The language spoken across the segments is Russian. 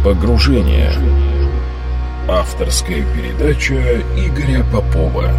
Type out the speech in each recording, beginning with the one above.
Погружение. Авторская передача Игоря Попова.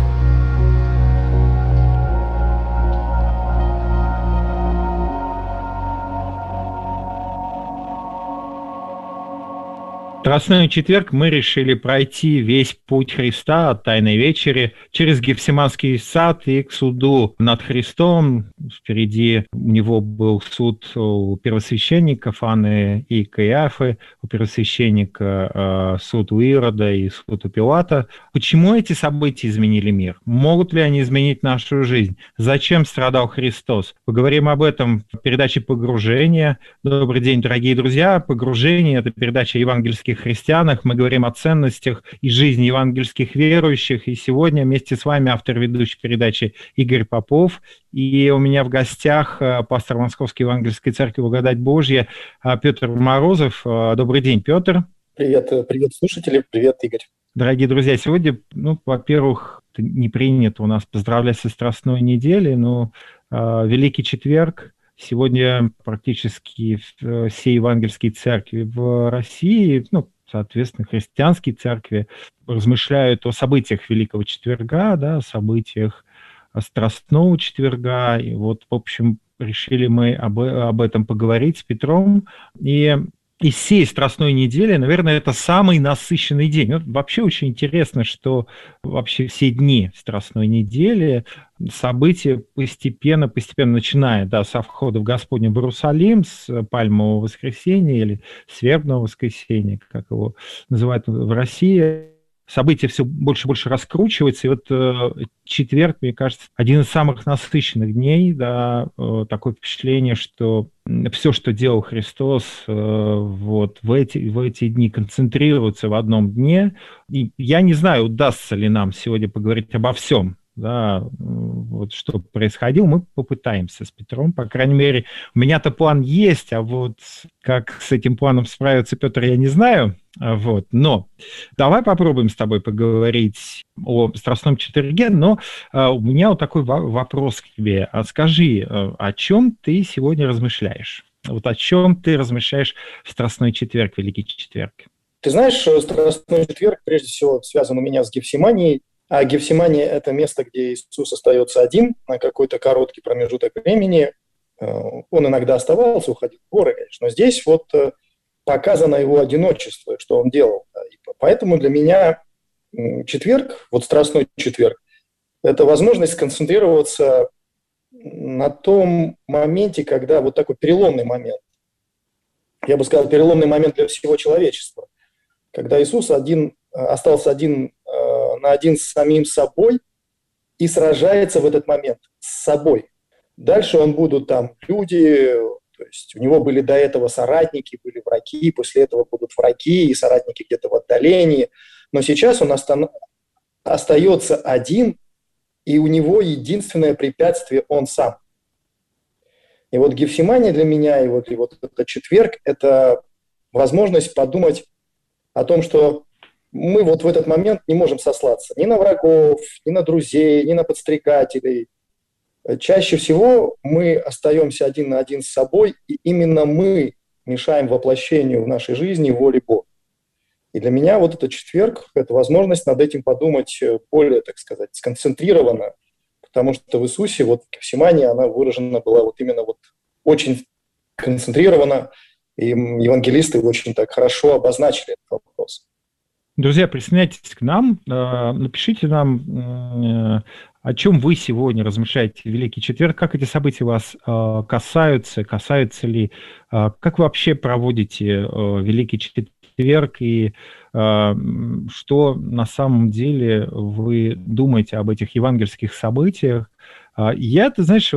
Страстной четверг мы решили пройти весь путь Христа от Тайной вечери через Гефсиманский сад и к суду над Христом. Впереди у него был суд у первосвященников Анны и Каиафы, у первосвященника суд у Ирода и суд у Пилата. Почему эти события изменили мир? Могут ли они изменить нашу жизнь? Зачем страдал Христос? Поговорим об этом в передаче «Погружение». Добрый день, дорогие друзья. «Погружение» — это передача о евангельских христианах. Мы говорим о ценностях и жизни евангельских верующих. И сегодня вместе с вами автор ведущей передачи Игорь Попов. И у меня в гостях пастор Московской евангельской церкви «Благодать Божья» Петр Морозов. Добрый день, Петр. Привет слушатели, привет, Игорь. Дорогие друзья, сегодня, во-первых, не принято у нас поздравлять со Страстной неделей, но Великий Четверг. Сегодня практически все евангельские церкви в России, соответственно, христианские церкви, размышляют о событиях Великого Четверга, о событиях Страстного Четверга. И вот, в общем, решили мы об этом поговорить с Петром. И из всей Страстной недели, наверное, это самый насыщенный день. Вообще очень интересно, что вообще все дни Страстной недели, события постепенно начиная, со входа в Господне в Иерусалим, с Пальмового воскресенья или с Вербного воскресенья, как его называют в России, события все больше и больше раскручиваются, и вот четверг, мне кажется, один из самых насыщенных дней, такое впечатление, что все, что делал Христос, в эти дни концентрируется в одном дне. И я не знаю, удастся ли нам сегодня поговорить обо всем, что происходило, мы попытаемся с Петром, по крайней мере, у меня-то план есть, а вот как с этим планом справится Петр, я не знаю, но давай попробуем с тобой поговорить о Страстном четверге, но у меня вот такой вопрос к тебе. Скажи, о чем ты сегодня размышляешь? Вот о чем ты размышляешь в Страстной четверг, Великий Четверг? Ты знаешь, Страстной четверг прежде всего связан у меня с Гефсиманией. А Гефсимания – это место, где Иисус остается один на какой-то короткий промежуток времени. Он иногда оставался, уходил в горы, конечно. Но здесь показано его одиночество, что он делал. И поэтому для меня четверг, Страстной четверг, это возможность сконцентрироваться на том моменте, когда такой переломный момент. Я бы сказал, переломный момент для всего человечества. Когда Иисус остался один на один с самим собой и сражается в этот момент с собой. Дальше будут там люди, то есть у него были до этого соратники, были враги, после этого будут враги и соратники где-то в отдалении. Но сейчас он остается один, и у него единственное препятствие – он сам. И Гефсимания для меня, и этот четверг – это возможность подумать о том, что мы в этот момент не можем сослаться ни на врагов, ни на друзей, ни на подстрекателей. Чаще всего мы остаемся один на один с собой, и именно мы мешаем воплощению в нашей жизни воли Бога. И для меня этот четверг – это возможность над этим подумать более, так сказать, сконцентрированно, потому что в Иисусе Гефсимания, она выражена была именно очень концентрированно, и евангелисты очень так хорошо обозначили этот вопрос. Друзья, присоединяйтесь к нам, напишите нам, о чем вы сегодня размышляете в Великий Четверг, как эти события вас касаются ли, как вы вообще проводите Великий Четверг и что на самом деле вы думаете об этих евангельских событиях. Я, ты знаешь,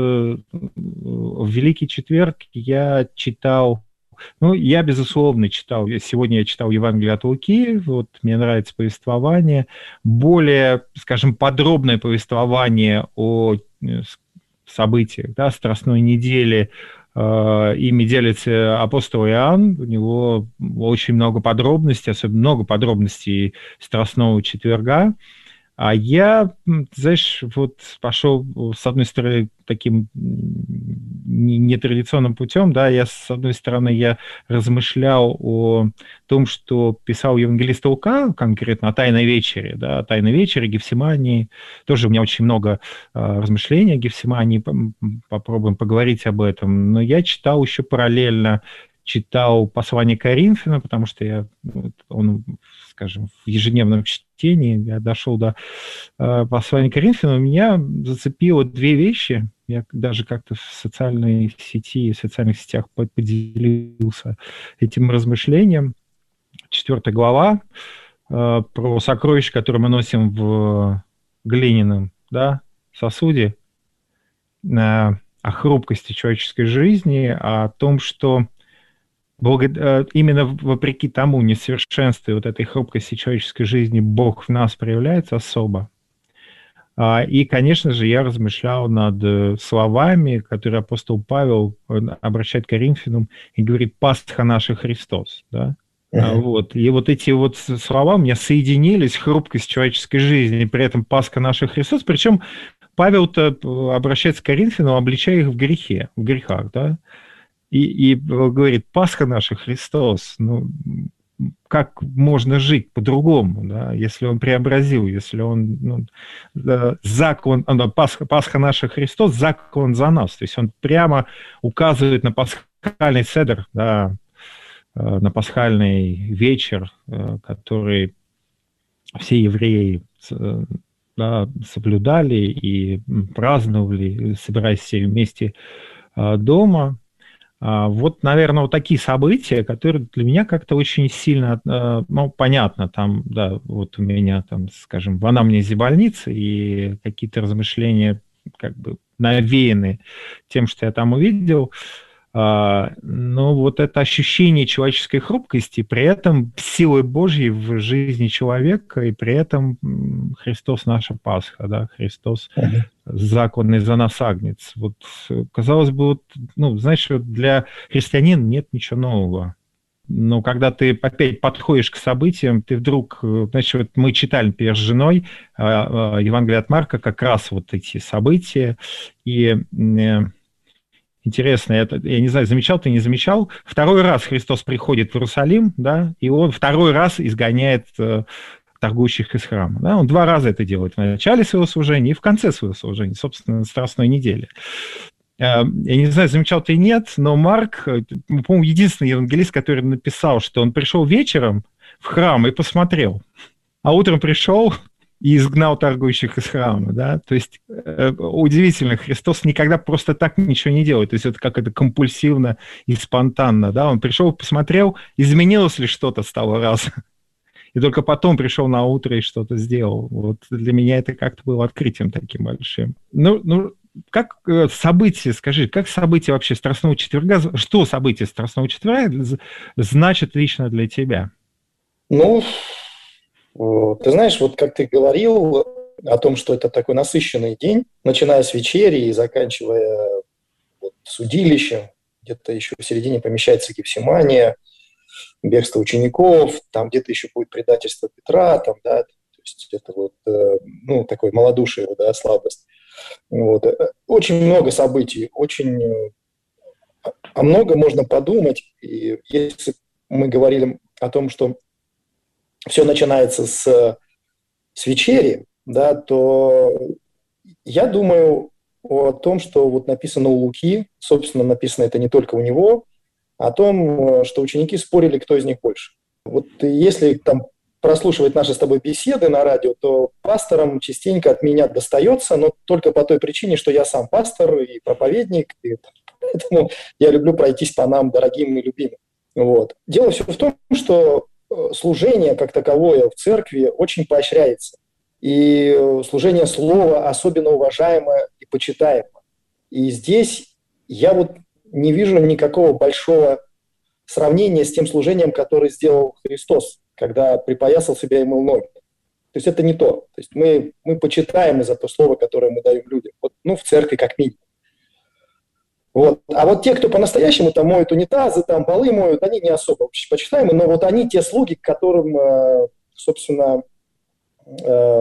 в Великий Четверг я читал. Я, безусловно, читал. Сегодня я читал Евангелие от Луки. Мне нравится повествование. Более, скажем, подробное повествование о событиях, Страстной недели. Ими делится апостол Иоанн. У него очень много подробностей, особенно много подробностей Страстного четверга. А я, знаешь, вот пошел, с одной стороны, таким нетрадиционным путем, да, с одной стороны, я размышлял о том, что писал евангелист Лука, конкретно о Тайной вечере, да, о Тайной вечере, Гефсимании. Тоже у меня очень много размышлений о Гефсимании, попробуем поговорить об этом. Но я читал еще параллельно, читал послание Коринфянам, потому что он, скажем, в ежедневном чтении, я дошел до послания Коринфянам, меня зацепило две вещи. Я даже как-то в социальной сети, в социальных сетях поделился этим размышлением. 4 глава про сокровища, которые мы носим в глиняном, да, сосуде, о хрупкости человеческой жизни, о том, что именно вопреки тому несовершенству вот этой хрупкости человеческой жизни Бог в нас проявляется особо. И, конечно же, я размышлял над словами, которые апостол Павел обращает к Коринфянам и говорит: «Пасха наша Христос». Да? Вот. И вот эти вот слова у меня соединились, хрупкость человеческой жизни, и при этом Пасха наша Христос. Причем Павел-то обращается к Коринфянам, обличая их в грехах, да? И говорит: «Пасха наша Христос». Ну, как можно жить по-другому, да, если он преобразил, если он, закон, Пасха наша Христос, закон за нас. То есть он прямо указывает на пасхальный седер, да, на пасхальный вечер, который все евреи, да, соблюдали и праздновали, собираясь все вместе дома. Вот, наверное, вот такие события, которые для меня как-то очень сильно, понятно, там, да, вот у меня там, скажем, в анамнезе больницы, и какие-то размышления как бы навеяны тем, что я там увидел. Но вот это ощущение человеческой хрупкости, при этом силой Божьей в жизни человека, и при этом Христос наша Пасха, да, Христос законный за нас агнец. Вот, казалось бы, вот, знаешь, вот для христианина нет ничего нового. Но когда ты опять подходишь к событиям, ты вдруг, значит, вот мы читали, например, с женой Евангелие от Марка, как раз вот эти события, и интересно, я не знаю, замечал ты, не замечал, второй раз Христос приходит в Иерусалим, да, и он второй раз изгоняет торгующих из храма. Да? Он 2 раза это делает: в начале своего служения и в конце своего служения, собственно, на Страстной неделе. Я не знаю, замечал ты, нет, но Марк, по-моему, единственный евангелист, который написал, что он пришел вечером в храм и посмотрел, а утром пришел и изгнал торгующих из храма, да, то есть удивительно, Христос никогда просто так ничего не делает, то есть это как это компульсивно и спонтанно, да, он пришел, посмотрел, изменилось ли что-то с того раза, и только потом пришел на утро и что-то сделал. Вот для меня это как-то было открытием таким большим. Ну, как события, скажи, как события вообще Страстного четверга, что события Страстного четверга значит лично для тебя? Ну, ты знаешь, вот как ты говорил о том, что это такой насыщенный день, начиная с вечери и заканчивая судилищем, где-то еще в середине помещается Гефсимания, бегство учеников, там где-то еще будет предательство Петра, там, да, то есть это вот, такое малодушие, да, слабость. Вот. Очень много событий, очень о многом можно подумать, и если мы говорили о том, что все начинается с вечери, да, то я думаю о том, что вот написано у Луки, собственно, написано это не только у него, о том, что ученики спорили, кто из них больше. Вот если там прослушивать наши с тобой беседы на радио, то пасторам частенько от меня достается, но только по той причине, что я сам пастор и проповедник, и поэтому я люблю пройтись по нам, дорогим и любимым. Вот. Дело все в том, что служение как таковое в церкви очень поощряется. И служение слова особенно уважаемо и почитаемо. И здесь я вот не вижу никакого большого сравнения с тем служением, которое сделал Христос, когда припоясал себя и мыл ноги. То есть это не то. То есть мы почитаем за то слово, которое мы даем людям. Вот, в церкви как минимум. Вот. А вот те, кто по-настоящему там моют унитазы, там полы моют, они не особо почитаемы, но вот они те слуги, к которым, собственно,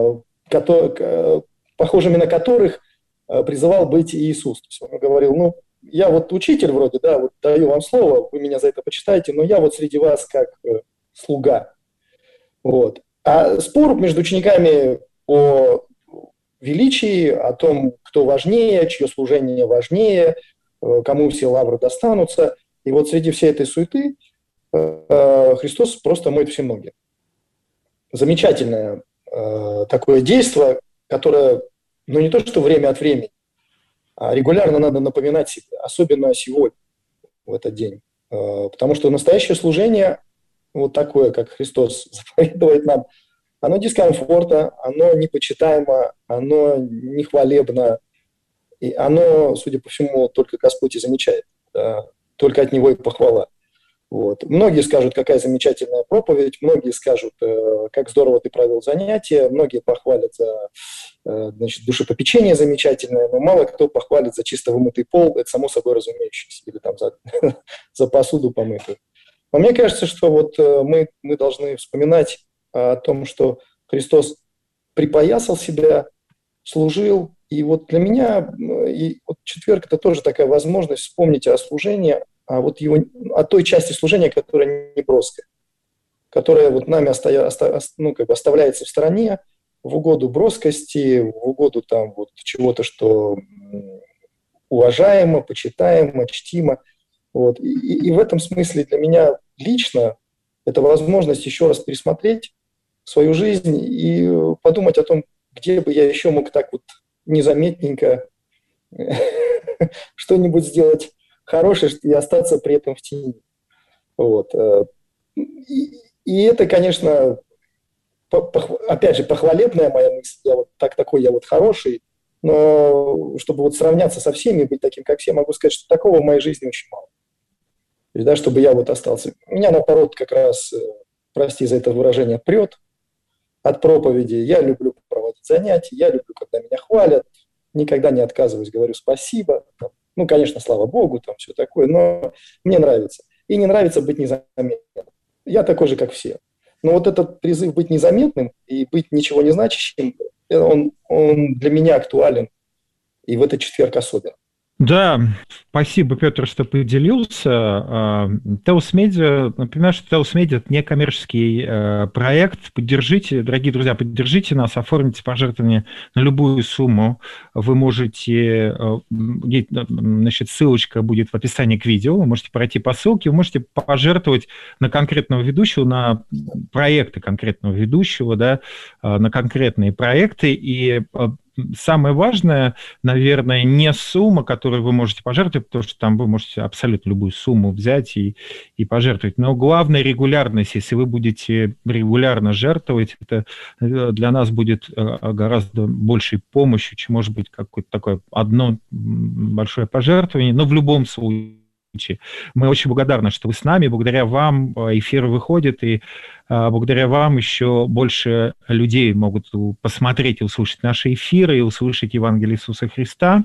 похожими на которых призывал быть Иисус. То есть он говорил, ну, я вот учитель вроде, да, вот даю вам слово, вы меня за это почитаете, но я вот среди вас как слуга. Вот. А спор между учениками о величии, о том, кто важнее, чье служение важнее, кому все лавры достанутся. И вот среди всей этой суеты Христос просто моет все ноги. Замечательное такое действие, которое, ну не то что время от времени, а регулярно надо напоминать себе, особенно сегодня, в этот день. Потому что настоящее служение, вот такое, как Христос заповедует нам, оно дискомфортно, оно непочитаемо, оно нехвалебно, и оно, судя по всему, только Господь и замечает, да, только от Него и похвала. Вот. Многие скажут, какая замечательная проповедь, многие скажут, как здорово ты провел занятие, многие похвалят за душепопечение замечательное, но мало кто похвалит за чисто вымытый пол, это само собой разумеющееся, или там за посуду помытую. Но мне кажется, что вот мы должны вспоминать о том, что Христос припоясал себя, служил, и вот для меня и вот четверг – это тоже такая возможность вспомнить о служении, о той части служения, которая не броская, которая вот нами оставляется в стороне в угоду броскости, в угоду там вот чего-то, что уважаемо, почитаемо, чтимо. Вот. И в этом смысле для меня лично это возможность еще раз пересмотреть свою жизнь и подумать о том, где бы я еще мог так вот незаметненько что-нибудь сделать хорошее и остаться при этом в тени. Вот. И это, конечно, опять же, похвалебная моя мысль. Я вот хороший, но чтобы вот сравняться со всеми, быть таким, как все, могу сказать, что такого в моей жизни очень мало. То есть, да, чтобы я вот остался. Меня, наоборот, как раз, прости за это выражение, прет от проповеди. Я люблю проводить занятия, я люблю, когда меня хвалят, никогда не отказываюсь, говорю спасибо. Ну, конечно, слава Богу, там все такое, но мне нравится. И не нравится быть незаметным. Я такой же, как все. Но вот этот призыв быть незаметным и быть ничего не значащим, он для меня актуален, и в этот четверг особенно. Да, спасибо, Петр, что поделился. Теос Медиа, напоминаю, что Теос Медиа – это некоммерческий проект. Поддержите, дорогие друзья, поддержите нас, оформите пожертвование на любую сумму. Вы можете, значит, ссылочка будет в описании к видео, вы можете пройти по ссылке, вы можете пожертвовать на конкретного ведущего, на проекты конкретного ведущего, да, на конкретные проекты. И самое важное, наверное, не сумма, которую вы можете пожертвовать, потому что там вы можете абсолютно любую сумму взять и пожертвовать. Но главное регулярность. Если вы будете регулярно жертвовать, это для нас будет гораздо большей помощью, чем может быть какое-то такое одно большое пожертвование. Но в любом случае мы очень благодарны, что вы с нами. Благодаря вам эфир выходит, и благодаря вам еще больше людей могут посмотреть и услышать наши эфиры, и услышать Евангелие Иисуса Христа.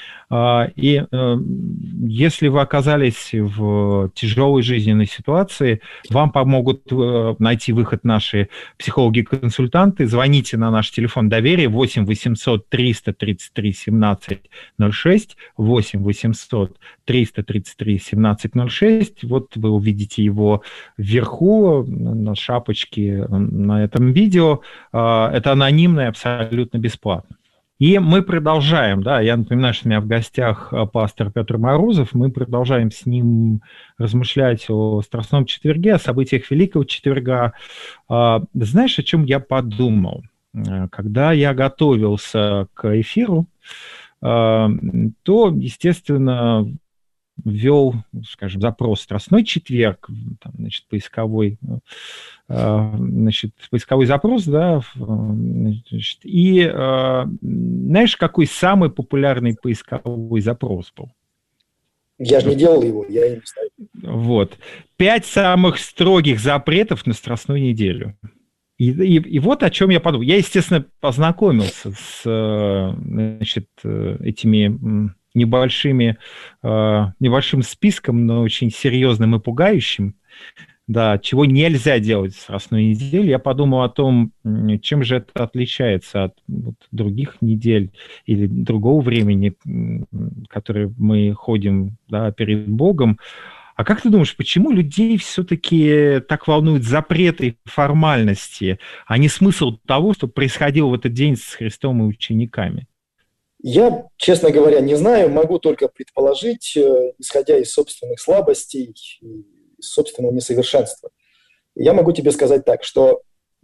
И если вы оказались в тяжелой жизненной ситуации, вам помогут найти выход наши психологи-консультанты. Звоните на наш телефон доверия 8 800 333 17 06, 8 800 333 17 06. Вот вы увидите его вверху на шапочке на этом видео. Это анонимно и абсолютно бесплатно. И мы продолжаем, да, я напоминаю, что у меня в гостях пастор Петр Морозов, мы продолжаем с ним размышлять о Страстном четверге, о событиях Великого четверга. Знаешь, о чем я подумал? Когда я готовился к эфиру, то, естественно, ввел, скажем, запрос «Страстной четверг», там, значит, поисковой запрос, да, значит, и знаешь, какой самый популярный поисковой запрос был? Я же не делал его, я и не знаю. Вот. 5 самых строгих запретов на Страстную неделю. И вот о чем я подумал. Я, естественно, познакомился с, значит, этими небольшим списком, но очень серьезным и пугающим. да, чего нельзя делать в Страстной неделе, я подумал о том, чем же это отличается от вот других недель или другого времени, которое мы ходим, да, перед Богом. А как ты думаешь, почему людей все-таки так волнуют запреты и формальности, а не смысл того, что происходило в этот день с Христом и учениками? Я, честно говоря, не знаю, могу только предположить, исходя из собственных слабостей и из собственного несовершенства. Я могу тебе сказать так, что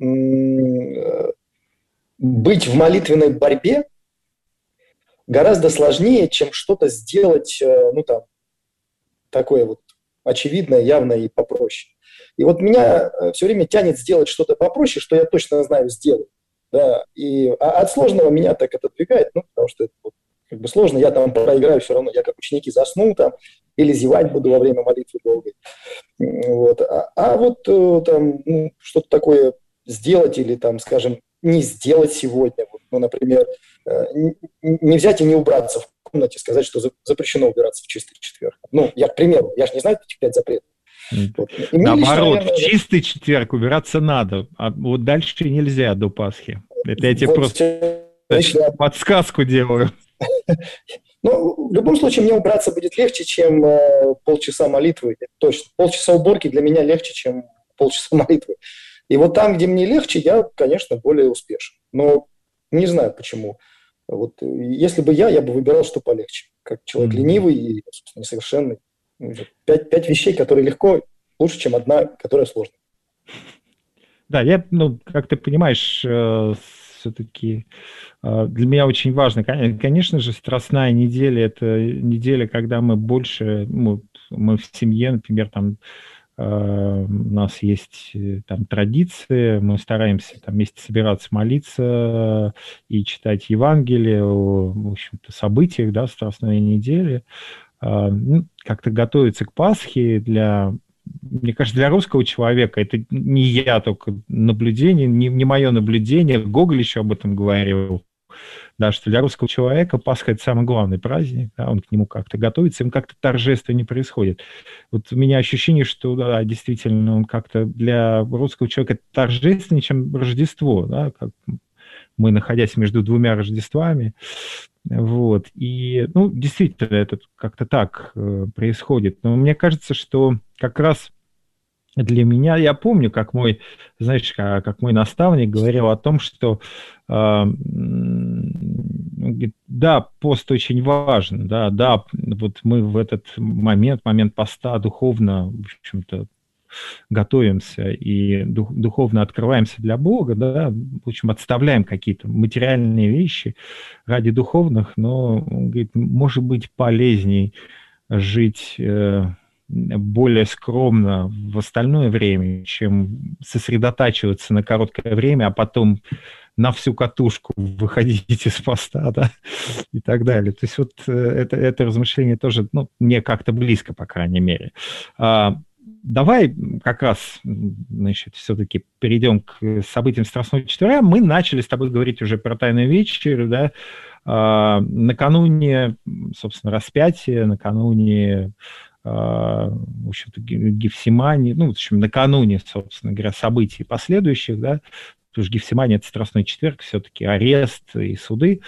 быть в молитвенной борьбе гораздо сложнее, чем что-то сделать, ну там, такое вот очевидное, явное и попроще. И вот меня все время тянет сделать что-то попроще, что я точно знаю сделаю. Да, от сложного меня так отодвигает, ну, потому что это вот, как бы сложно, я там проиграю все равно, я как ученики засну там, или зевать буду во время молитвы долгой. Вот. Вот там что-то такое сделать или там, скажем, не сделать сегодня, вот, ну, например, не взять и не убраться в комнате, сказать, что запрещено убираться в чистый четверг. Ну, я, к примеру, я же не знаю этих 5 запретов. Вот. Наоборот, в чистый четверг убираться надо, а вот дальше нельзя до Пасхи. Это я тебе вот просто подсказку делаю. Ну, в любом случае, мне убраться будет легче, чем полчаса молитвы. Точно. Полчаса уборки для меня легче, чем полчаса молитвы. И вот там, где мне легче, я, конечно, более успешен. Но не знаю, почему. Вот, если бы я бы выбирал, что полегче. Как человек ленивый и, собственно, несовершенный. 5 вещей, которые легко, лучше, чем одна, которая сложная. Да, как ты понимаешь, все-таки для меня очень важно. Конечно же, Страстная неделя – это неделя, когда мы больше, мы в семье, например, там у нас есть там традиции, мы стараемся там вместе собираться, молиться и читать Евангелие о, в общем-то, событиях, да, Страстной недели. Как-то готовиться к Пасхе мне кажется, для русского человека, это не я только наблюдение, не мое наблюдение, Гоголь еще об этом говорил, да, что для русского человека Пасха – это самый главный праздник, да, он к нему как-то готовится, им как-то торжественно происходит. Вот у меня ощущение, что, да, действительно, он как-то для русского человека торжественнее, чем Рождество, да, как мы, находясь между двумя Рождествами. Вот. И, действительно, это как-то так происходит. Но мне кажется, что как раз для меня, я помню, как мой наставник говорил о том, что да, пост очень важен, да, вот мы в этот момент поста духовно, в общем-то, готовимся и духовно открываемся для Бога, да, в общем, отставляем какие-то материальные вещи ради духовных, но, он говорит, может быть полезней жить более скромно в остальное время, чем сосредотачиваться на короткое время, а потом на всю катушку выходить из поста, да, и так далее. То есть вот это размышление тоже, мне как-то близко, по крайней мере. Давай как раз, значит, все-таки перейдем к событиям Страстного четверга. Мы начали с тобой говорить уже про Тайную вечерю, да, накануне, собственно, распятия, накануне, в общем-то, Гефсимании, в общем, накануне, собственно говоря, событий последующих, да, потому что Гефсимания – это Страстной четверг, все-таки арест и суды.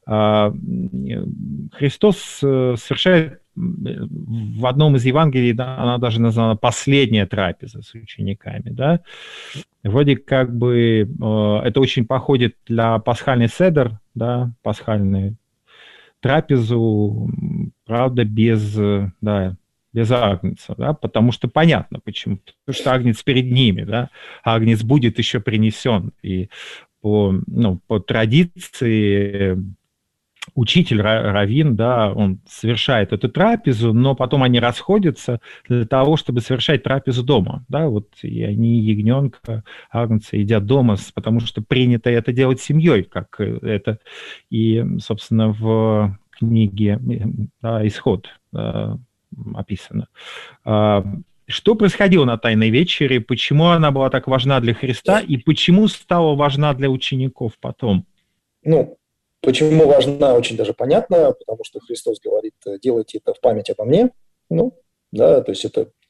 Христос совершает в одном из Евангелий, да, она даже названа «последняя трапеза» с учениками, да. Вроде как бы это очень походит для пасхальный седер, да, пасхальную трапезу, правда, без агнца, да, потому что понятно почему. Потому что агнец перед ними, да, агнец будет еще принесен. И по традиции учитель, раввин, да, он совершает эту трапезу, но потом они расходятся для того, чтобы совершать трапезу дома, да, вот, и они ягненка, агнца едят дома, потому что принято это делать семьей, как это и, собственно, в книге, да, «Исход» описано. Что происходило на Тайной вечере, почему она была так важна для Христа и почему стала важна для учеников потом? Почему важна, очень даже понятно, потому что Христос говорит, делайте это в память обо мне. То есть это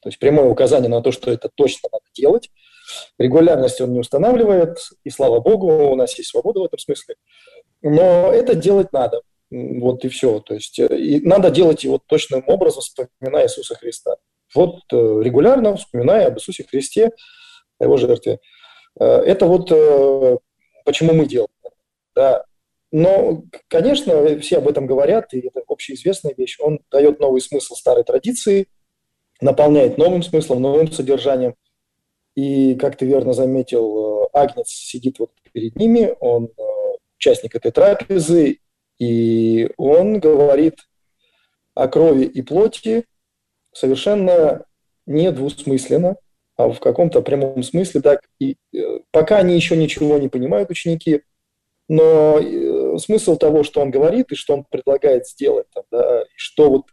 То есть прямое указание на то, что это точно надо делать. Регулярность он не устанавливает, и слава богу, у нас есть свобода в этом смысле. Но это делать надо. Вот и все. То есть и надо делать его точным образом, вспоминая Иисуса Христа. Вот регулярно вспоминая об Иисусе Христе, о его жертве. Это вот почему мы делаем. Да. Но, конечно, все об этом говорят, и это общеизвестная вещь. Он дает новый смысл старой традиции, наполняет новым смыслом, новым содержанием. И, как ты верно заметил, Агнец сидит вот перед ними, он участник этой трапезы, и он говорит о крови и плоти совершенно не двусмысленно, а в каком-то прямом смысле. Так, и пока они еще ничего не понимают, ученики, но смысл того, что он говорит и что он предлагает сделать, да, и что вот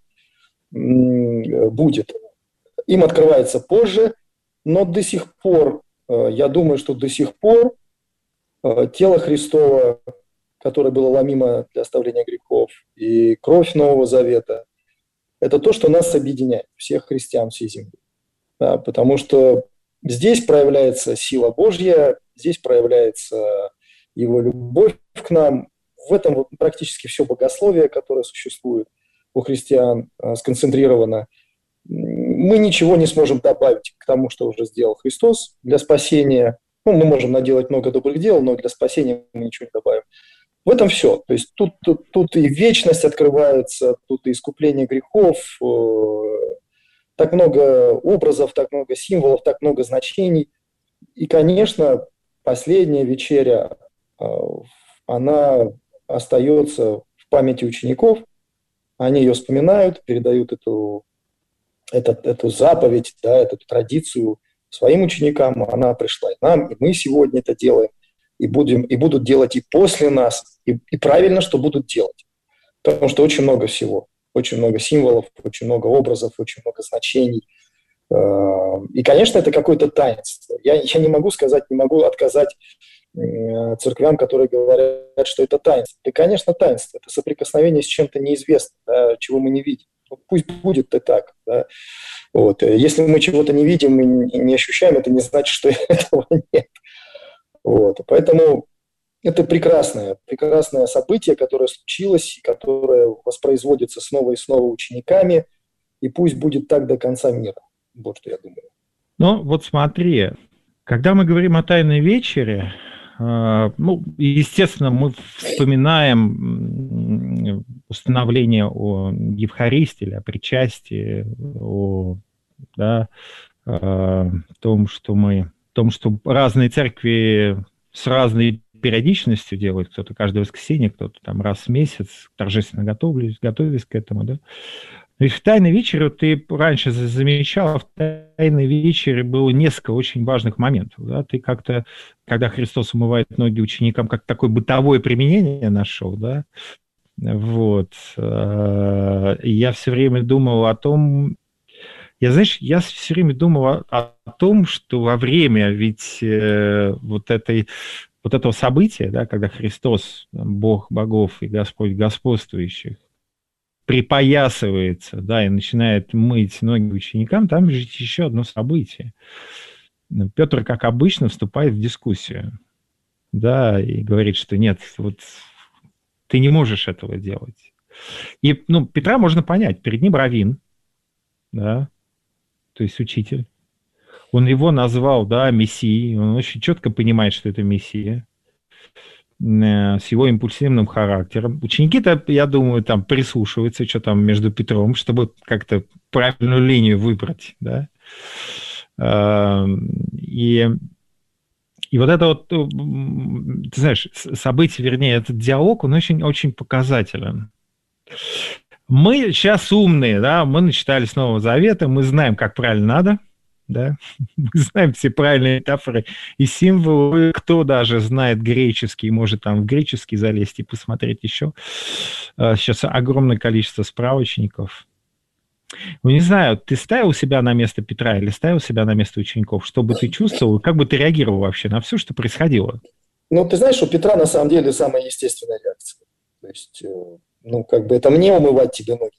будет, им открывается позже, но до сих пор, я думаю, что до сих пор тело Христово, которое было ломимо для оставления грехов, и кровь Нового Завета, это то, что нас объединяет, всех христиан всей земли. Да, потому что здесь проявляется сила Божья, здесь проявляется Его любовь к нам. В этом вот практически все богословие, которое существует у христиан, сконцентрировано. Мы ничего не сможем добавить к тому, что уже сделал Христос для спасения. Ну, мы можем наделать много добрых дел, но для спасения мы ничего не добавим. В этом все. То есть тут и вечность открывается, тут и искупление грехов, так много образов, так много символов, так много значений. И, конечно, последняя вечеря, она остается в памяти учеников. Они ее вспоминают, передают эту заповедь, да, эту традицию своим ученикам. Она пришла и нам, и мы сегодня это делаем, и будут делать и после нас, и правильно, что будут делать. Потому что очень много всего, очень много символов, очень много образов, очень много значений. И, конечно, это какое-то таинство. Я не могу сказать, не могу отказать церквям, которые говорят, что это таинство. Да, конечно, таинство. Это соприкосновение с чем-то неизвестным, да, чего мы не видим. Пусть будет и так. Да. Вот. Если мы чего-то не видим и не ощущаем, это не значит, что этого нет. Вот. Поэтому это прекрасное событие, которое случилось, которое воспроизводится снова и снова учениками, и пусть будет так до конца мира. Вот что я думаю. Ну, вот смотри, когда мы говорим о Тайной вечере, естественно, мы вспоминаем установление о Евхаристии или о причастии, о том, что разные церкви с разной периодичностью делают, кто-то каждое воскресенье, кто-то там раз в месяц, торжественно готовились к этому, да. И в Тайной вечере, ты раньше замечал, в Тайной вечере было несколько очень важных моментов. Да? Ты как-то, когда Христос умывает ноги ученикам, как такое бытовое применение нашел, да? Вот. Я все время думал о том, я все время думал о том, что во время ведь вот этого события, да, когда Христос, Бог богов и Господь господствующих, припоясывается, да, и начинает мыть ноги ученикам, там же еще одно событие. Петр, как обычно, вступает в дискуссию, да, и говорит, что нет, вот ты не можешь этого делать. И, Петра можно понять, перед ним раввин, да, то есть учитель. Он его назвал, да, мессией, он очень четко понимает, что это мессия, с его импульсивным характером. Ученики-то, я думаю, там прислушиваются, что там между Петром, чтобы как-то правильную линию выбрать, да. И вот это вот, ты знаешь, событие, вернее, этот диалог, он очень показателен. Мы сейчас умные, да, мы начитались Нового Завета, мы знаем, как правильно надо, да, мы знаем все правильные метафоры и символы, кто даже знает греческий, может там в греческий залезть и посмотреть еще. Сейчас огромное количество справочников. Не знаю, ты ставил себя на место Петра или ставил себя на место учеников? Что бы ты чувствовал, как бы ты реагировал вообще на все, что происходило? Ты знаешь, у Петра на самом деле самая естественная реакция. То есть, это мне умывать тебе ноги.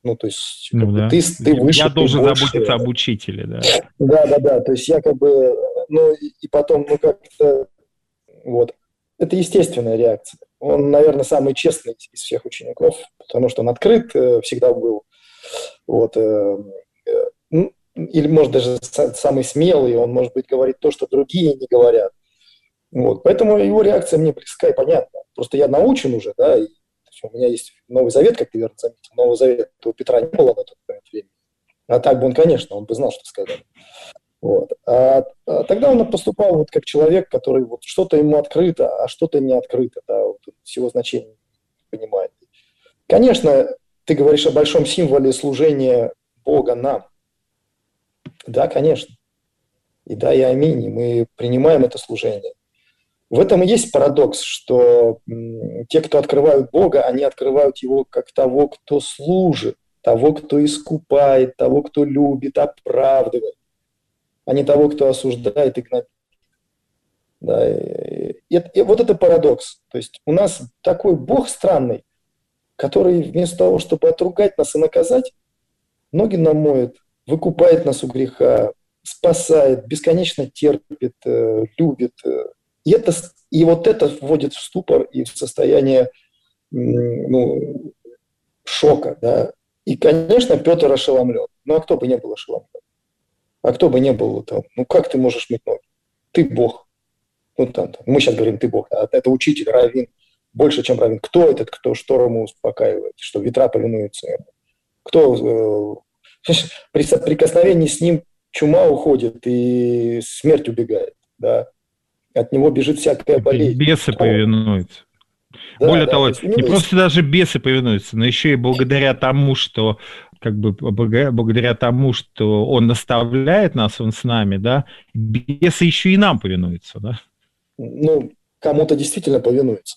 Ну, то есть, да. ты выше, я должен больше. Заботиться об учителе, да. Да. То есть я ну, и потом, ну, как-то, вот. Это естественная реакция. Он, наверное, самый честный из всех учеников, потому что он открыт всегда был. Вот. Ну, или, может, даже самый смелый, он, может быть, говорит то, что другие не говорят. Вот. Поэтому его реакция мне близка и понятна. Просто я научен уже, да, и у меня есть Новый Завет, как ты верно заметил. Нового Завета у Петра не было на тот момент времени. А так бы он, конечно, он бы знал, что сказать. Вот. А тогда он поступал вот как человек, который вот что-то ему открыто, а что-то не открыто, да, вот, всего значения не понимает. Конечно, ты говоришь о большом символе служения Бога нам. Да, конечно. И да, и аминь. И мы принимаем это служение. В этом и есть парадокс, что те, кто открывают Бога, они открывают Его как того, кто служит, того, кто искупает, того, кто любит, оправдывает, а не того, кто осуждает и гнобит. Да, и вот это парадокс. То есть у нас такой Бог странный, который вместо того, чтобы отругать нас и наказать, ноги нам моет, выкупает нас у греха, спасает, бесконечно терпит, любит. И вот это вводит в ступор и в состояние шока. Да? И, конечно, Петр ошеломлен. Ну, а кто бы не был ошеломлен? А кто бы не был там? Ну, как ты можешь мыть ноги? Ты Бог. Ну, там, мы сейчас говорим, ты Бог. А это учитель, раввин. Больше, чем раввин. Кто этот, кто шторму успокаивает, что ветра повинуются ему? Кто при соприкосновении с ним чума уходит и смерть убегает, да? От него бежит всякая болезнь. Бесы повинуются. Да, более того, не просто даже бесы повинуются, но еще и благодаря тому, что благодаря тому, что он наставляет нас, он с нами, да, бесы еще и нам повинуются, да? Ну, кому-то действительно повинуются.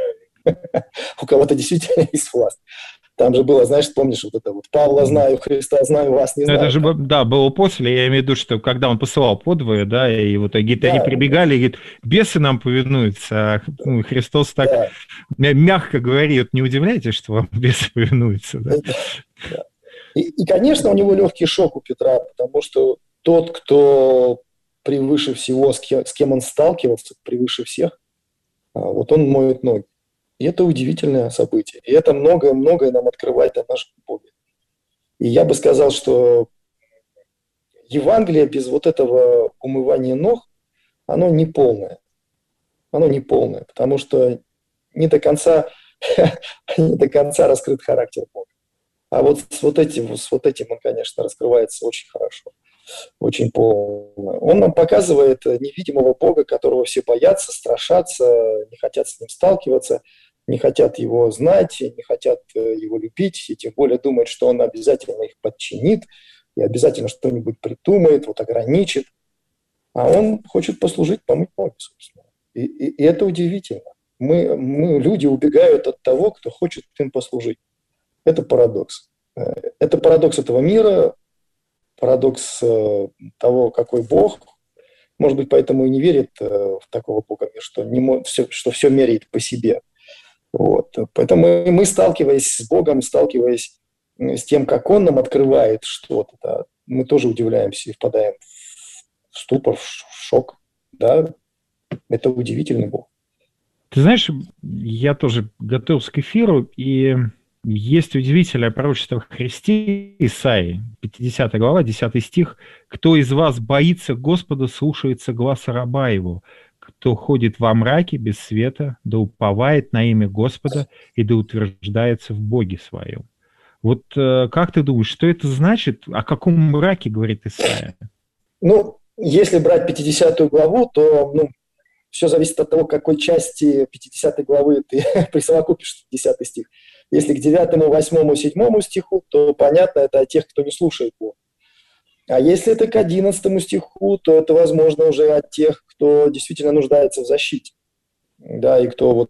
У кого-то действительно есть власть. Там же было, знаешь, помнишь, вот это вот «Павла знаю, Христа знаю, вас не знаю». Это же, да, было после, я имею в виду, что когда он посылал подвое, да, и вот они прибегали и говорят, бесы нам повинуются, а Христос так мягко говорит, не удивляйтесь, что вам бесы повинуются, да? Да. И, конечно, у него легкий шок у Петра, потому что тот, кто превыше всего, с кем он сталкивался, превыше всех, вот он моет ноги. И это удивительное событие. И это многое нам открывает о нашем Боге. И я бы сказал, что Евангелие без вот этого умывания ног, оно не полное. Оно не полное, потому что не до конца раскрыт характер Бога. А вот с этим он, конечно, раскрывается очень хорошо, очень полно. Он нам показывает невидимого Бога, которого все боятся, страшатся, не хотят с ним сталкиваться, не хотят его знать, не хотят его любить, и тем более думают, что он обязательно их подчинит и обязательно что-нибудь придумает, вот ограничит. А он хочет послужить, помыть ноги, собственно. И это удивительно. Люди убегают от того, кто хочет им послужить. Это парадокс. Это парадокс этого мира, парадокс того, какой Бог. Может быть, поэтому и не верит в такого Бога, что все меряет по себе. Вот. Поэтому мы, сталкиваясь с Богом, сталкиваясь с тем, как Он нам открывает что-то, да, мы тоже удивляемся и впадаем в ступор, в шок. Да? Это удивительный Бог. Ты знаешь, я тоже готовился к эфиру, и есть удивительное пророчество о Христе Исаии, 50 глава, 10 стих. «Кто из вас боится Господа, слушается гласа раба его. Кто ходит во мраке без света, да уповает на имя Господа и да утверждается в Боге своем». Вот как ты думаешь, что это значит? О каком мраке говорит Исаия? Ну, если брать 50 главу, то все зависит от того, к какой части 50 главы ты присовокупишь 10 стих. Если к 9, 8, 7 стиху, то понятно, это о тех, кто не слушает Бога. А если это к 11 стиху, то это, возможно, уже от тех, кто действительно нуждается в защите. Да, и кто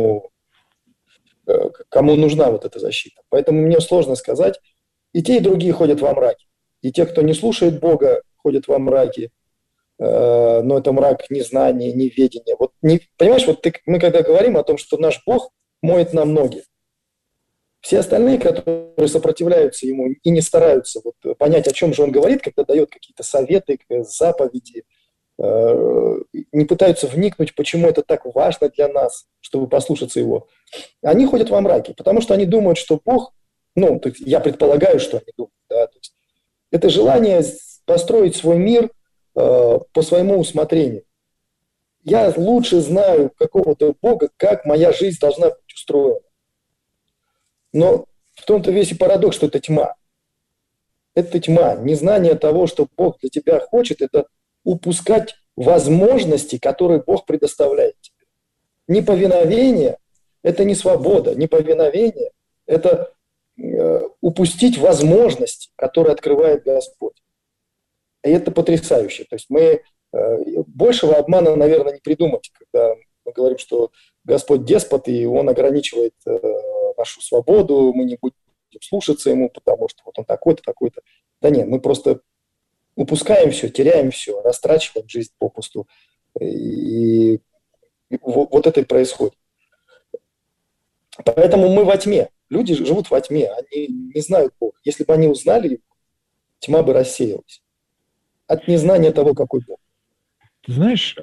кому нужна вот эта защита. Поэтому мне сложно сказать. И те, и другие ходят во мраке. И те, кто не слушает Бога, ходят во мраке. Но это мрак незнания, неведения. Вот понимаешь, мы когда говорим о том, что наш Бог моет нам ноги, Все остальные, которые сопротивляются ему и не стараются вот понять, о чем же он говорит, когда дает какие-то советы, заповеди, не пытаются вникнуть, почему это так важно для нас, чтобы послушаться его, они ходят во мраке, потому что они думают, что Бог, ну, я предполагаю, что они думают, да, то есть это желание построить свой мир по своему усмотрению. Я лучше знаю какого-то Бога, как моя жизнь должна быть устроена. Но в том-то весь и парадокс, что это тьма. Это тьма. Незнание того, что Бог для тебя хочет, это упускать возможности, которые Бог предоставляет тебе. Неповиновение – это не свобода. Неповиновение – это упустить возможности, которые открывает Господь. И это потрясающе. То есть мы большего обмана, наверное, не придумать, когда мы говорим, что Господь деспот, и Он ограничивает нашу свободу, мы не будем слушаться Ему, потому что вот Он такой-то, такой-то. Да нет, мы просто упускаем все, теряем все, растрачиваем жизнь попусту. И вот это и происходит. Поэтому мы во тьме. Люди живут во тьме, они не знают Бога. Если бы они узнали Его, тьма бы рассеялась. От незнания того, какой Бог. Ты знаешь,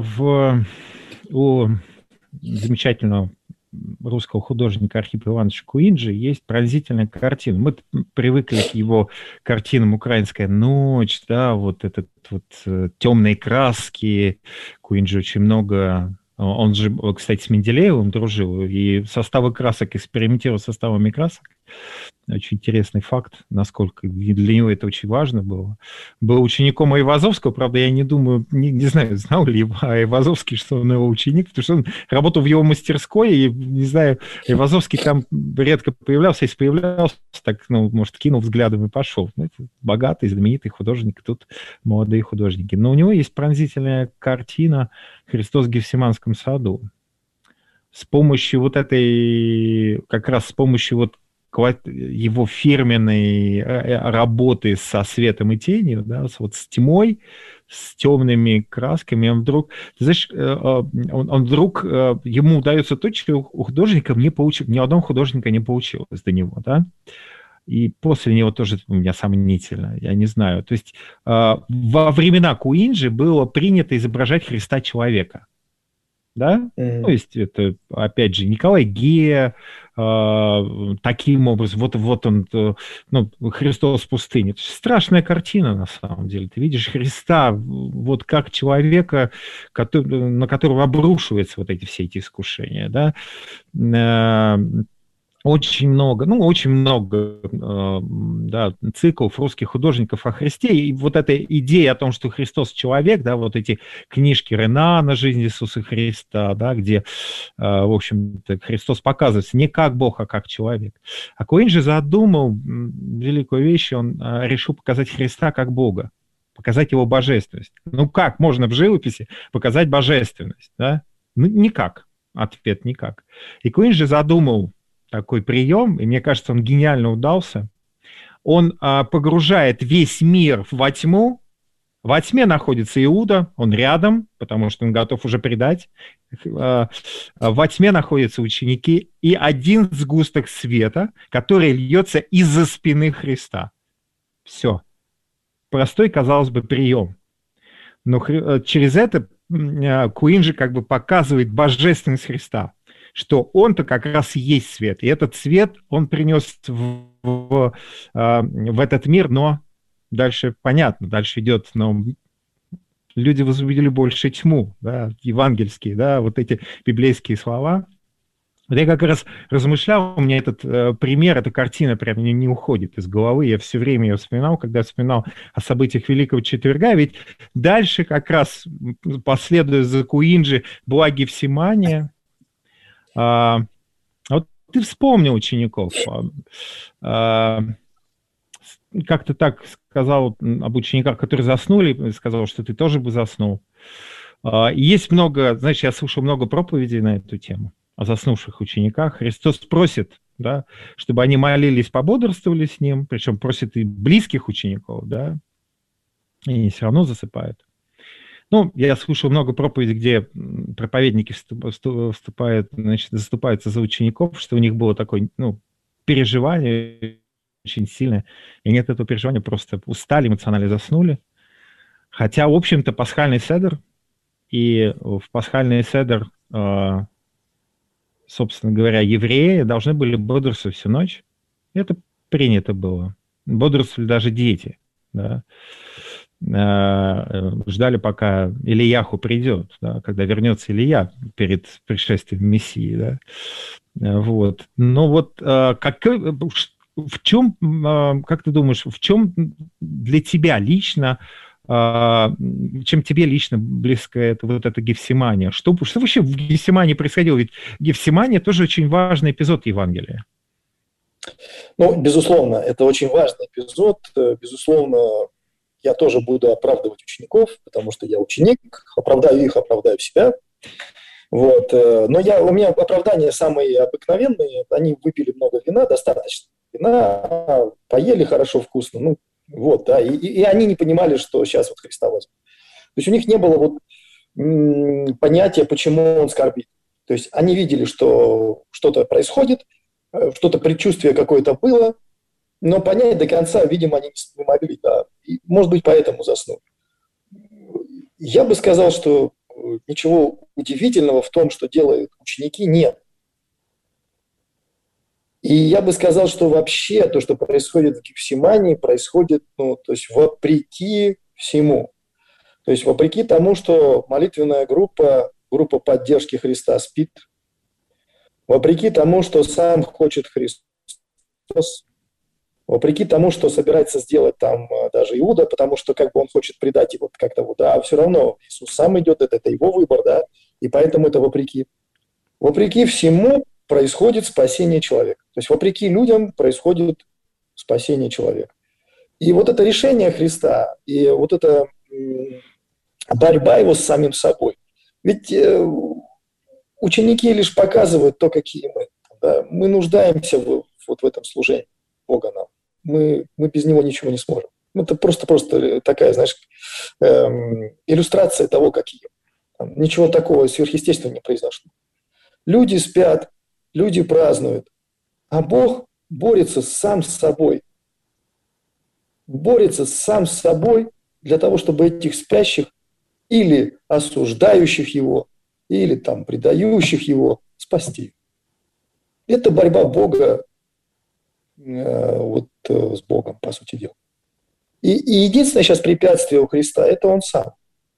у замечательного русского художника Архипа Ивановича Куинджи есть пронзительная картина. Мы привыкли к его картинам «Украинская ночь», да, вот этот вот темные краски. Куинджи очень много... Он же, кстати, с Менделеевым дружил, и составы красок, экспериментировал с составами красок. Очень интересный факт, насколько для него это очень важно было. Был учеником Айвазовского, правда, я не думаю, не знаю, знал ли Айвазовский, что он его ученик, потому что он работал в его мастерской, и, не знаю, Айвазовский там редко появлялся, если появлялся, так, ну, может, кинул взглядом и пошел. Знаете, богатый, знаменитый художник, тут молодые художники. Но у него есть пронзительная картина «Христос в Гефсиманском саду». С помощью вот этой, как раз с помощью вот его фирменной работы со светом и тенью, да, вот с тьмой, с темными красками, он вдруг, ты знаешь, он вдруг, ему удается то, что у художника не получилось, ни одного художника не получилось до него, да, и после него тоже у меня сомнительно, я не знаю. То есть во времена Куинджи было принято изображать Христа человека. Да? То есть это, опять же, Николай Гея, таким образом, вот он, ну, Христос в пустыне. Страшная картина, на самом деле. Ты видишь Христа вот как человека, на которого обрушиваются вот эти все эти искушения, да? Очень много да, циклов русских художников о Христе, и вот эта идея о том, что Христос человек, да, вот эти книжки Ренана «Жизнь Иисуса Христа», да, где, в общем-то, Христос показывается не как Бог, а как человек. А Куинджи задумал великую вещь, он решил показать Христа как Бога, показать его божественность. Ну как можно в живописи показать божественность, да? Ну никак, ответ никак. И Куинджи задумал такой прием, и мне кажется, он гениально удался. Он погружает весь мир во тьму. Во тьме находится Иуда, он рядом, потому что он готов уже предать. Во тьме находятся ученики и один сгусток света, который льется из-за спины Христа. Все. Простой, казалось бы, прием. Но через это Куинджи как бы показывает божественность Христа, что он-то как раз и есть свет. И этот свет он принес в этот мир, но дальше понятно, дальше идет, но люди возбудили больше тьму, да, евангельские, да, вот эти библейские слова. Вот я как раз размышлял, у меня этот пример, эта картина прям не уходит из головы, я все время ее вспоминал, когда вспоминал о событиях Великого Четверга, ведь дальше как раз, последуя за Куинджи, была Гефсимания. Вот ты вспомнил учеников. Как ты так сказал об учениках, которые заснули, сказал, что ты тоже бы заснул. Есть много, знаешь, я слушал много проповедей на эту тему о заснувших учениках. Христос просит, да, чтобы они молились, пободрствовали с Ним, причем просит и близких учеников, да, и они все равно засыпают. Ну, я слушал много проповедей, где проповедники вступают, значит, заступаются за учеников, что у них было такое, ну, переживание очень сильное. И они от этого переживания просто устали, эмоционально заснули. Хотя, в общем-то, пасхальный седер, и в пасхальный седер, собственно говоря, евреи должны были бодрствовать всю ночь. Это принято было. Бодрствовали даже дети. Да. Ждали, пока Илияху придет, да, когда вернется Илия перед пришествием Мессии. Да. Вот. Но вот в чем, как ты думаешь, в чем для тебя лично, чем тебе лично близко это, вот это Гефсимания? Что вообще в Гефсимании происходило? Ведь Гефсимания тоже очень важный эпизод Евангелия. Ну, безусловно, это очень важный эпизод. Безусловно, я тоже буду оправдывать учеников, потому что я ученик, оправдаю их, оправдаю себя. Вот. Но у меня оправдания самые обыкновенные. Они выпили много вина, достаточно вина, поели хорошо, вкусно. Ну, вот, да. И они не понимали, что сейчас вот Христа возьмут. То есть у них не было вот понятия, почему он скорбит. То есть они видели, что что-то происходит, что-то предчувствие какое-то было, но понять до конца, видимо, они не могли. Да. И, может быть, поэтому заснули. Я бы сказал, что ничего удивительного в том, что делают ученики, нет. И я бы сказал, что вообще то, что происходит в Гефсимании, происходит, то есть вопреки всему. То есть вопреки тому, что молитвенная группа поддержки Христа спит, вопреки тому, что сам хочет Христос, вопреки тому, что собирается сделать там даже Иуда, потому что как бы он хочет предать его как-то вот, а все равно Иисус сам идет, это его выбор, да, и поэтому это вопреки. Вопреки всему происходит спасение человека. То есть вопреки людям происходит спасение человека. И вот это решение Христа, и вот эта борьба его с самим собой. Ведь ученики лишь показывают то, какие мы. Да? Мы нуждаемся вот в этом служении Бога нам. Мы без него ничего не сможем. Это просто такая, знаешь, иллюстрация того, какие. Там, ничего такого сверхъестественного не произошло. Люди спят, люди празднуют, а Бог борется сам с собой. Борется сам с собой для того, чтобы этих спящих или осуждающих его, или там предающих его спасти. Это борьба Бога с Богом, по сути дела. И единственное сейчас препятствие у Христа – это Он сам.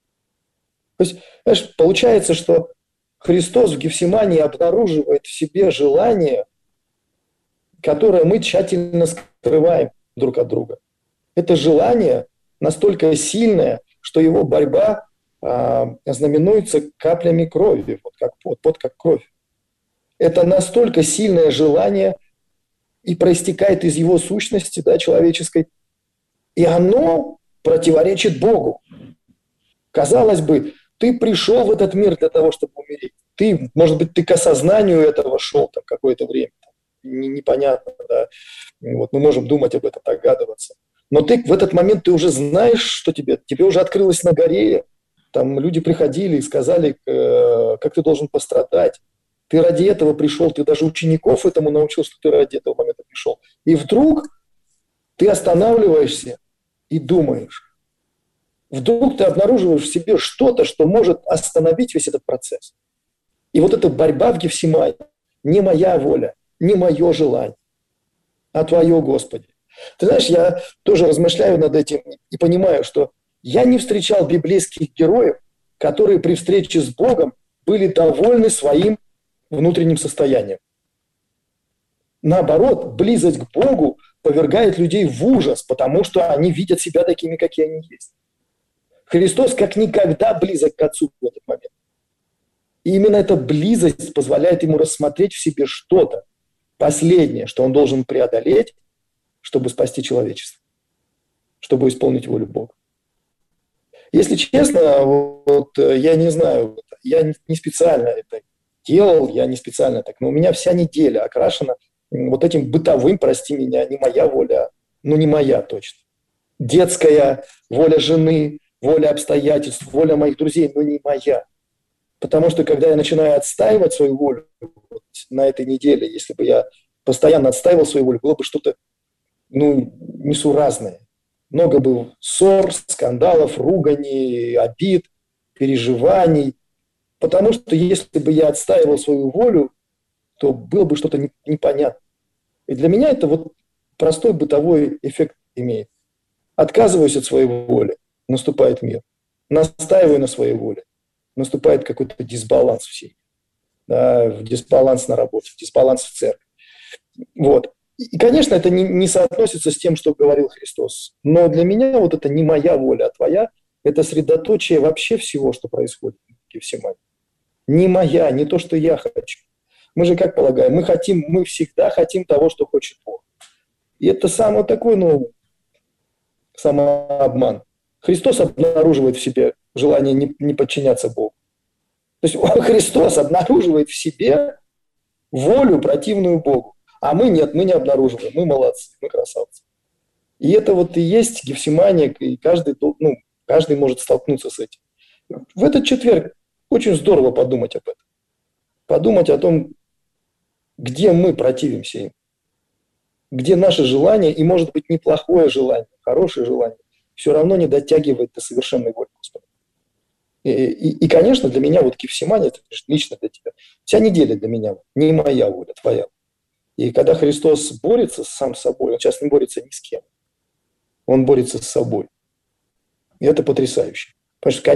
То есть, знаешь, получается, что Христос в Гефсимании обнаруживает в себе желание, которое мы тщательно скрываем друг от друга. Это желание настолько сильное, что его борьба знаменуется каплями крови, вот как кровь. Это настолько сильное желание и проистекает из его сущности, да, человеческой, и оно противоречит Богу. Казалось бы, ты пришел в этот мир для того, чтобы умереть. Может быть, ты к осознанию этого шел там какое-то время. Непонятно, да. Вот мы можем думать об этом, догадываться. Но в этот момент ты уже знаешь, что тебе уже открылось на горе. Там люди приходили и сказали, как ты должен пострадать. Ты ради этого пришел, ты даже учеников этому научил, что ты ради этого момента пришел. И вдруг ты останавливаешься и думаешь. Вдруг ты обнаруживаешь в себе что-то, что может остановить весь этот процесс. И вот эта борьба в Гефсимании, не моя воля, не мое желание, а Твое, Господи. Ты знаешь, я тоже размышляю над этим и понимаю, что я не встречал библейских героев, которые при встрече с Богом были довольны своим внутренним состоянием. Наоборот, близость к Богу повергает людей в ужас, потому что они видят себя такими, какие они есть. Христос как никогда близок к Отцу в этот момент. И именно эта близость позволяет ему рассмотреть в себе что-то последнее, что он должен преодолеть, чтобы спасти человечество, чтобы исполнить волю Бога. Если честно, я не знаю, я не специально это делал, я не специально так, но у меня вся неделя окрашена вот этим бытовым, прости меня, не моя воля, не моя точно. Детская воля жены, воля обстоятельств, воля моих друзей, но не моя. Потому что когда я начинаю отстаивать свою волю на этой неделе, если бы я постоянно отстаивал свою волю, было бы что-то, несуразное. Много бы ссор, скандалов, руганий, обид, переживаний. Потому что если бы я отстаивал свою волю, то было бы что-то непонятное. И для меня это вот простой бытовой эффект имеет. Отказываюсь от своей воли, наступает мир. Настаиваю на своей воле, наступает какой-то дисбаланс в семье. Да, дисбаланс на работе, дисбаланс в церкви. Вот. И, конечно, это не соотносится с тем, что говорил Христос. Но для меня вот это не моя воля, а твоя. Это средоточие вообще всего, что происходит в Гефсимании. Не моя, не то, что я хочу. Мы же как полагаем, мы всегда хотим того, что хочет Бог. И это самый такой, самообман. Христос обнаруживает в себе желание не подчиняться Богу. То есть Христос обнаруживает в себе волю, противную Богу. А мы нет, мы не обнаруживаем. Мы молодцы, мы красавцы. И это вот и есть Гефсимания, и каждый может столкнуться с этим. В этот четверг очень здорово подумать об этом. Подумать о том, где мы противимся им. Где наше желание, и может быть неплохое желание, хорошее желание, все равно не дотягивает до совершенной воли Господа. И, конечно, для меня вот Гефсимания, это лично для тебя, вся неделя для меня не моя воля, твоя. И когда Христос борется сам с собой, он сейчас не борется ни с кем, он борется с собой. И это потрясающе. Потому что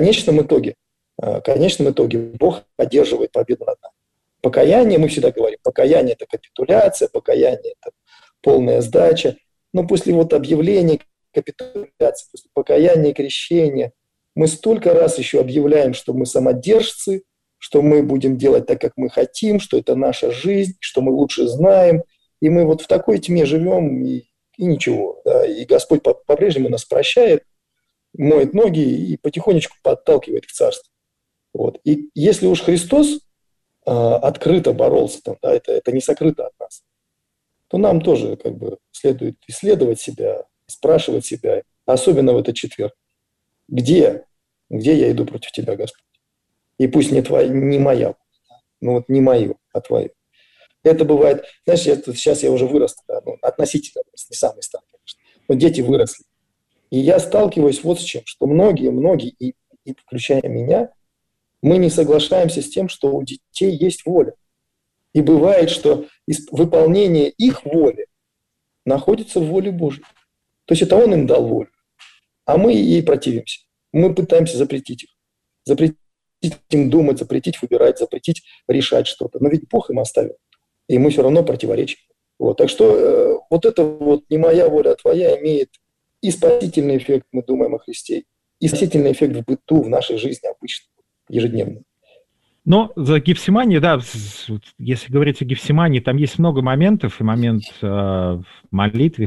в конечном итоге Бог одерживает победу над нами. Покаяние, мы всегда говорим, покаяние – это капитуляция, покаяние – это полная сдача. Но после вот объявления капитуляции, после покаяния и крещения, мы столько раз еще объявляем, что мы самодержцы, что мы будем делать так, как мы хотим, что это наша жизнь, что мы лучше знаем. И мы вот в такой тьме живем, и ничего. Да? И Господь по-прежнему нас прощает, моет ноги и потихонечку подталкивает к царству. Вот. И если уж Христос открыто боролся, это не сокрыто от нас, то нам тоже следует исследовать себя, спрашивать себя, особенно в этот четверг. Где я иду против тебя, Господь? И пусть не моя, не мою, а твою. Это бывает, знаешь, сейчас я уже вырос, относительно, не самый старый, конечно, но дети выросли. И я сталкиваюсь вот с чем, что многие, и включая меня, мы не соглашаемся с тем, что у детей есть воля. И бывает, что выполнение их воли находится в воле Божьей. То есть это Он им дал волю, а мы ей противимся. Мы пытаемся запретить их. Запретить им думать, запретить выбирать, запретить решать что-то. Но ведь Бог им оставил. И мы все равно противоречим. Вот. Так что вот это вот не моя воля, а твоя имеет и спасительный эффект, мы думаем о Христе, и спасительный эффект в быту, в нашей жизни обычно, ежедневно. Но за Гефсиманией, да, если говорить о Гефсимании, там есть много моментов, и момент молитвы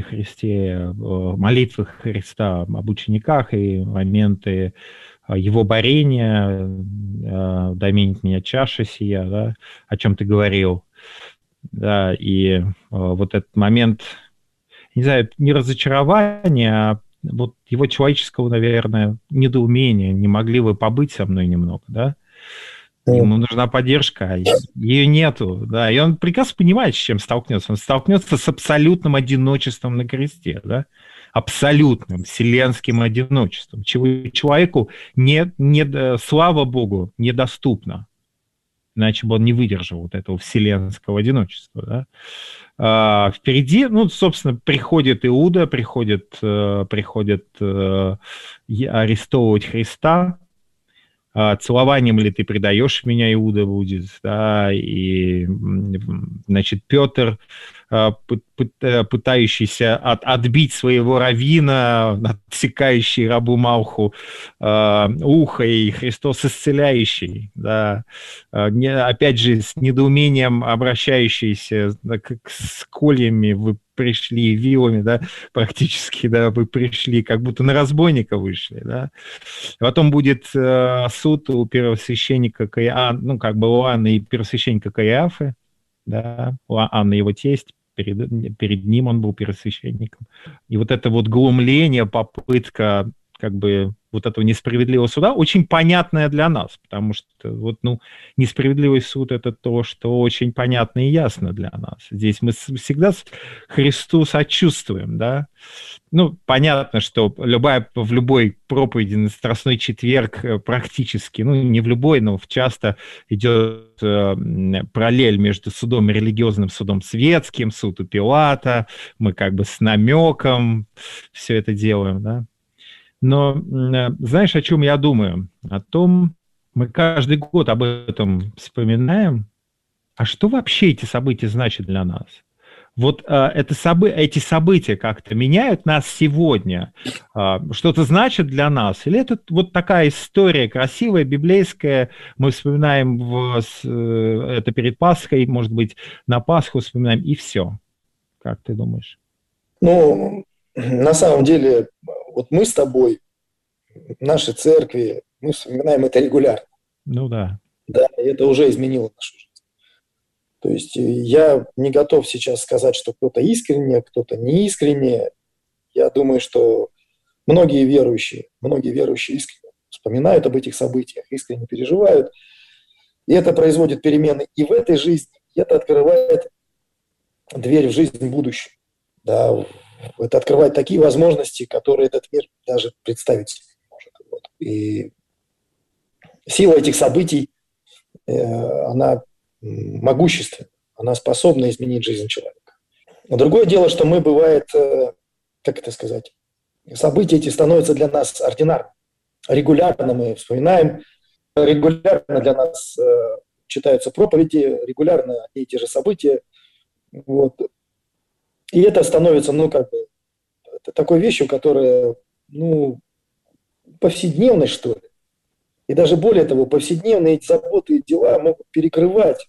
Христа об учениках, и моменты его борения, доменит меня чаша сия, да, о чем ты говорил, да, и вот этот момент, не знаю, не разочарования, а вот его человеческого, наверное, недоумения, не могли вы побыть со мной немного, да? Ему нужна поддержка, а ее нету, да, и он прекрасно понимает, с чем столкнется. Он столкнется с абсолютным одиночеством на кресте, да, абсолютным вселенским одиночеством, чего человеку слава Богу, недоступно, иначе бы он не выдержал вот этого вселенского одиночества, да. Впереди, собственно, приходит Иуда, приходит арестовывать Христа. Целованием ли ты предаешь меня, Иуда будет, да, и, значит, Петр, пытающийся отбить своего раввина, отсекающий рабу Малху ухо, и Христос исцеляющий, да, опять же, с недоумением обращающийся с кольями, вы пришли вилами, да, практически, да, вы пришли, как будто на разбойника вышли, да. Потом будет суд у первосвященника у Анны и первосвященника Каиафы, да, у Анны его тесть, перед ним он был первосвященником. И вот это вот глумление, попытка как бы вот этого несправедливого суда, очень понятное для нас, потому что вот, ну, несправедливый суд – это то, что очень понятно и ясно для нас. Здесь мы всегда Христу сочувствуем, да. Ну, понятно, что в любой проповеди на Страстной четверг практически, ну, не в любой, но часто идет параллель между судом религиозным, судом светским, суд у Пилата, мы как бы с намеком все это делаем, да. Но знаешь, о чем я думаю? О том, мы каждый год об этом вспоминаем, а что вообще эти события значат для нас? Вот эти события как-то меняют нас сегодня? Что-то значит для нас? Или это вот такая история красивая, библейская, мы вспоминаем, это перед Пасхой, может быть, на Пасху вспоминаем, и все? Как ты думаешь? Ну, на самом деле, вот мы с тобой, наши церкви, мы вспоминаем это регулярно. Ну да. Да, и это уже изменило нашу жизнь. То есть я не готов сейчас сказать, что кто-то искренне, кто-то не искренне. Я думаю, что многие верующие искренне вспоминают об этих событиях, искренне переживают. И это производит перемены и в этой жизни, и это открывает дверь в жизнь будущего. Да, это открывает такие возможности, которые этот мир даже представить себе не может. Вот. И сила этих событий, она могущественна, она способна изменить жизнь человека. Но другое дело, что мы, бывает, как это сказать, события эти становятся для нас ординарными. Регулярно мы вспоминаем, регулярно для нас читаются проповеди, регулярно эти же события. Вот. И это становится, ну, как бы, такой вещью, которая, ну, повседневной, что ли. И даже более того, повседневные эти заботы и дела могут перекрывать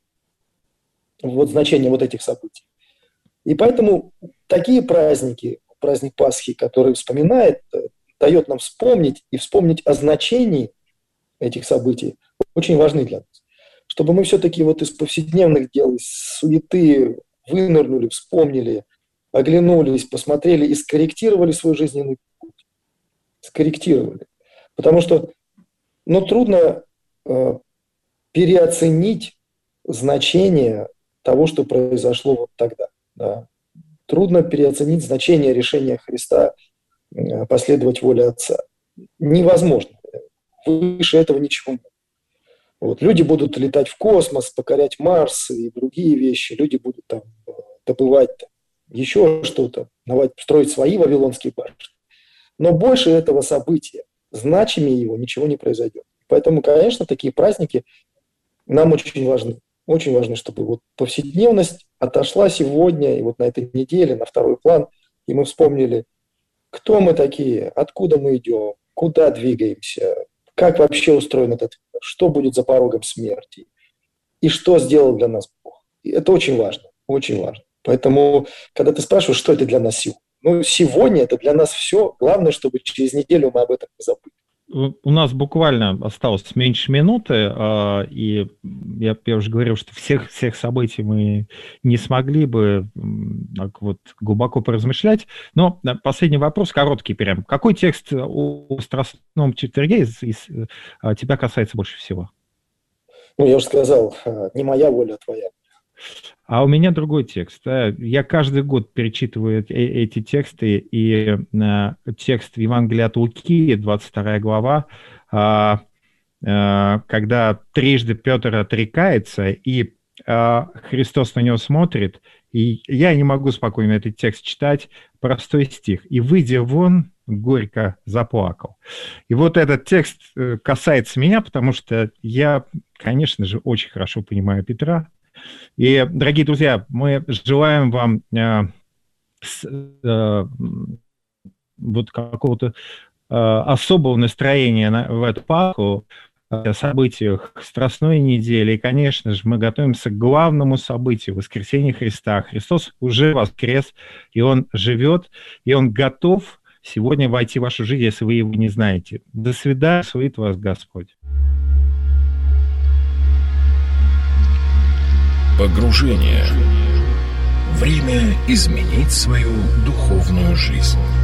вот значение вот этих событий. И поэтому такие праздники, праздник Пасхи, который вспоминает, дает нам вспомнить и вспомнить о значении этих событий, очень важны для нас. Чтобы мы все-таки вот из повседневных дел, из суеты вынырнули, вспомнили, оглянулись, посмотрели и скорректировали свой жизненный путь. Скорректировали. Потому что, ну, трудно переоценить значение того, что произошло вот тогда. Да. Трудно переоценить значение решения Христа последовать воле Отца. Невозможно. Выше этого ничего нет. Вот. Люди будут летать в космос, покорять Марс и другие вещи. Люди будут там добывать там еще что-то, строить свои вавилонские башни. Но больше этого события, значимее его, ничего не произойдет. Поэтому, конечно, такие праздники нам очень важны. Очень важно, чтобы вот повседневность отошла сегодня и вот на этой неделе на второй план, и мы вспомнили, кто мы такие, откуда мы идем, куда двигаемся, как вообще устроен этот мир, что будет за порогом смерти и что сделал для нас Бог. И это очень важно, очень важно. Поэтому, когда ты спрашиваешь, что это для нас сегодня, ну, сегодня это для нас все. Главное, чтобы через неделю мы об этом не забыли. У нас буквально осталось меньше минуты, и я уже говорил, что всех событий мы не смогли бы так вот глубоко поразмышлять. Но последний вопрос, короткий прям. Какой текст о Страстном четверге из тебя касается больше всего? Ну, я уже сказал, не моя воля, а твоя. А у меня другой текст. Я каждый год перечитываю эти тексты, и текст Евангелия от Луки, 22 глава, когда трижды Петр отрекается, и Христос на него смотрит, и я не могу спокойно этот текст читать, простой стих. «И, выйдя вон, горько заплакал». И вот этот текст касается меня, потому что я, конечно же, очень хорошо понимаю Петра. И, дорогие друзья, мы желаем вам вот какого-то особого настроения в эту Пасху, о событиях Страстной недели. И, конечно же, мы готовимся к главному событию — воскресения Христа. Христос уже воскрес, и Он живет, и Он готов сегодня войти в вашу жизнь, если вы Его не знаете. До свидания, благословит вас Господь. Погружение. Время изменить свою духовную жизнь.